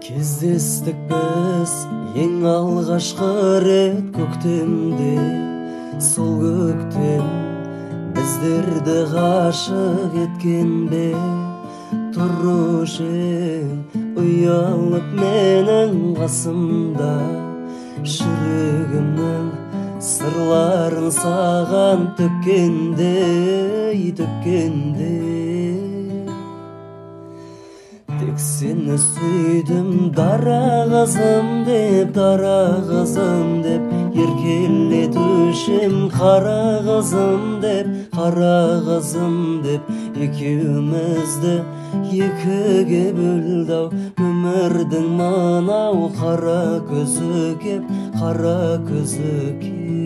Кездестік біз ең алғашқы рет көктемде. Сол көктем біздерді ғашық еткен бе? Тұрушы ең ұялып менің қасымда, жүрегімнің сырларын саған төккенде. Тек сені сүйдім дара қызым деп, еркелетушім қара қызым деп, екеумізді екіге бөлді ау өмірдің мынау қара көзі кеп.